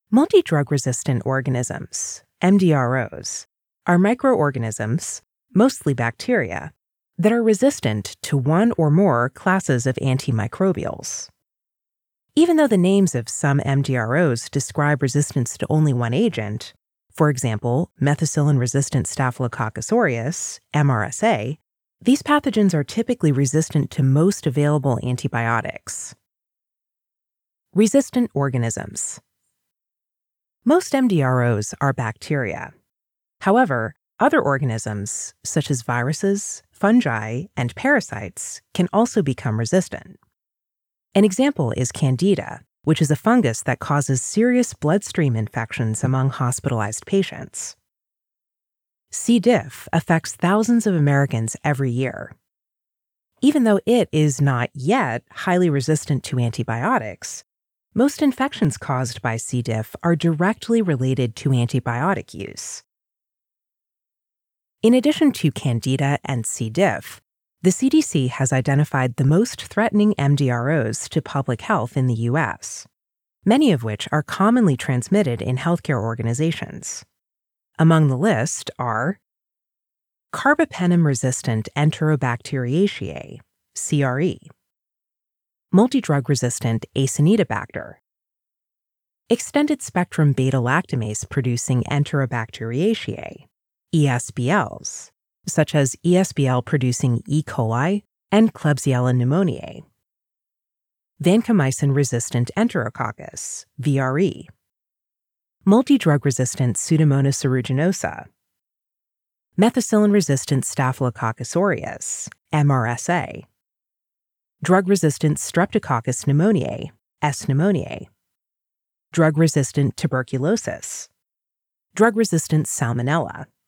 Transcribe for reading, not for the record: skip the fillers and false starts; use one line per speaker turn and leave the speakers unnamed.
Multi-drug-resistant organisms, MDROs, are microorganisms, mostly bacteria, that are resistant to one or more classes of antimicrobials. Even though the names of some MDROs describe resistance to only one agent, for example, methicillin-resistant Staphylococcus aureus, MRSA, these pathogens are typically resistant to most available antibiotics. Resistant organisms. Most MDROs are bacteria. However, other organisms, such as viruses, fungi, and parasites, can also become resistant. An example is Candida, which is a fungus that causes serious bloodstream infections among hospitalized patients. C. diff affects thousands of Americans every year. Even though it is not yet highly resistant to antibiotics, most infections caused by C. diff are directly related to antibiotic use. In addition to Candida and C. diff, the CDC has identified the most threatening MDROs to public health in the U.S., many of which are commonly transmitted in healthcare organizations. Among the list are carbapenem-resistant Enterobacteriaceae, CRE, multidrug-resistant Acinetobacter, extended-spectrum beta-lactamase-producing Enterobacteriaceae, ESBLs, such as ESBL-producing E. coli and Klebsiella pneumoniae, vancomycin-resistant Enterococcus, VRE, multidrug-resistant Pseudomonas aeruginosa, methicillin-resistant Staphylococcus aureus, MRSA, drug-resistant Streptococcus pneumoniae, S. pneumoniae, drug-resistant tuberculosis, drug-resistant Salmonella,